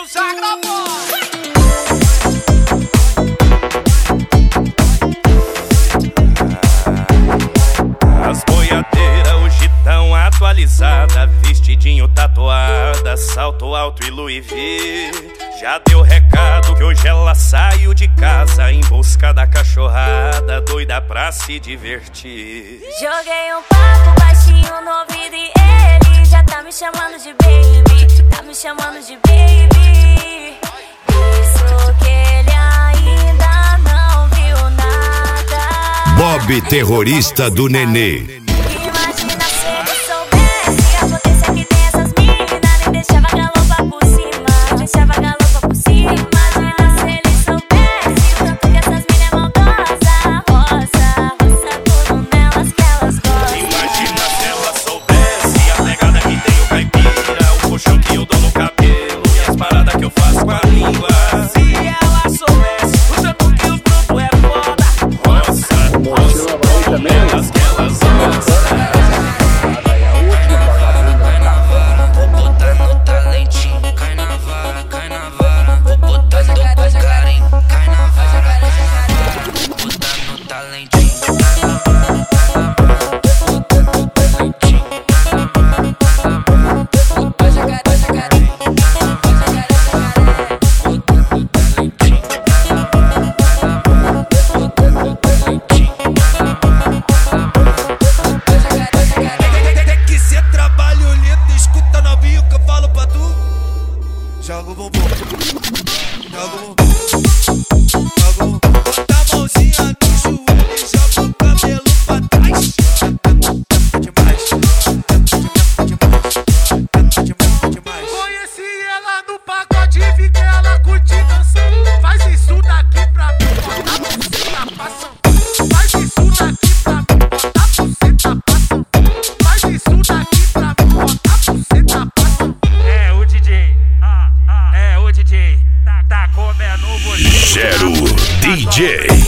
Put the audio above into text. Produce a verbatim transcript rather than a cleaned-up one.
os agrabóis. As boiadeiras hoje tão atualizada, vestidinho tatuada, salto alto e Louis V. Já deu recado que hoje ela saiu de casa em busca da cachorrada, doida pra se divertir. Joguei um papo baixinho no ouvido e ele já tá me chamando de baby, tá me chamando de baby. Isso que ele ainda não viu nada. Bob Terrorista do Nenê. Imagina se ele soubesse a potência que tem essas minas, nem deixava galopa por cima, deixava galopa por cima. Imagina se ele soubesse o tanto que essas minas é maldosa, roça, roça tudo nelas que elas gostam. Imagina se ela soubesse a pegada que tem o caipira, o puxão que eu dou no cabelo e as paradas que eu faço com a língua. Se ela soubesse o tanto que os grupos é foda, roça, roça nelas que elas gostam. Joga o bumbum, joga o bumbum, joga o bumbum. Bota a mãozinha no joelho e joga o cabelo pra trás. Demais, demais, demais, demais. Conheci ela no pagode, vi que ela curte dançando. Faz isso daqui pra mim, bota a buceta passando. Faz isso daqui pra mim, bota a buceta passando. Faz isso daqui pra mim, bota a buceta passando. É o D J. É o D J, tá, tá comendo você. Gero D J.